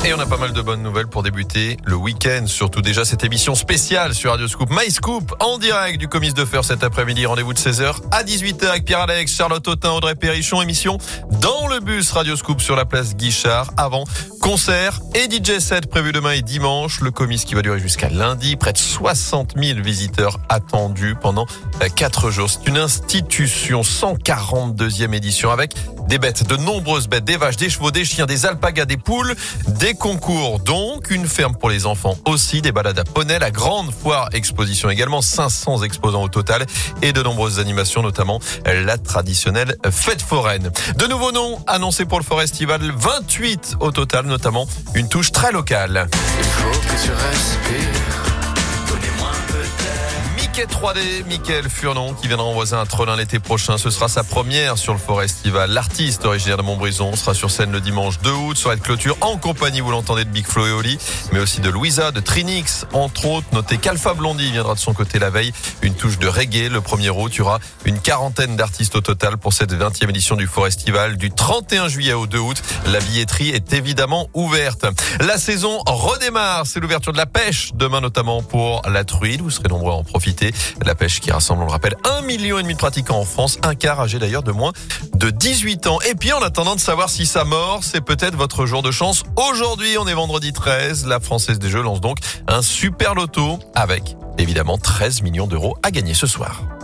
Et on a pas mal de bonnes nouvelles pour débuter le week-end. Surtout déjà cette émission spéciale sur Radio Scoop. My Scoop en direct du Comice de Fer cet après-midi. Rendez-vous de 16h à 18h avec Pierre-Alex, Charlotte Autain, Audrey Perrichon. Émission dans le bus Radio Scoop sur la place Guichard. Avant, concert et DJ set prévu demain et dimanche. Le Comice qui va durer jusqu'à lundi. Près de 60 000 visiteurs attendus pendant 4 jours. C'est une institution, 142e édition avec des bêtes, de nombreuses bêtes, des vaches, des chevaux, des chiens, des alpagas, des poules, des concours, donc une ferme pour les enfants aussi, des balades à poney, la grande foire exposition également, 500 exposants au total et de nombreuses animations, notamment la traditionnelle fête foraine. De nouveaux noms annoncés pour le Forestival, 28 au total, notamment une touche très locale. Il faut que tu respires. Donnez-moi un peu d'air. Mickey 3D, Mickaël Furnon, qui viendra en voisin à Trelin l'été prochain. Ce sera sa première sur le Forestival. L'artiste originaire de Montbrison sera sur scène le dimanche 2 août, soirée de clôture en compagnie, vous l'entendez, de Big Flo et Oli, mais aussi de Louisa, de Trinix, entre autres. Notez qu'Alpha Blondy viendra de son côté la veille. Une touche de reggae le 1er août. Il y aura une quarantaine d'artistes au total pour cette 20e édition du Forestival. Du 31 juillet au 2 août, la billetterie est évidemment ouverte. La saison redémarre. C'est l'ouverture de la pêche demain, notamment pour la truite. Vous serez nombreux à en profiter. La pêche qui rassemble, on le rappelle, 1,5 million de pratiquants en France, un quart âgé d'ailleurs de moins de 18 ans. Et puis en attendant de savoir si ça mord, c'est peut-être votre jour de chance. Aujourd'hui, on est vendredi 13. La Française des Jeux lance donc un super loto avec évidemment 13 millions d'euros à gagner ce soir.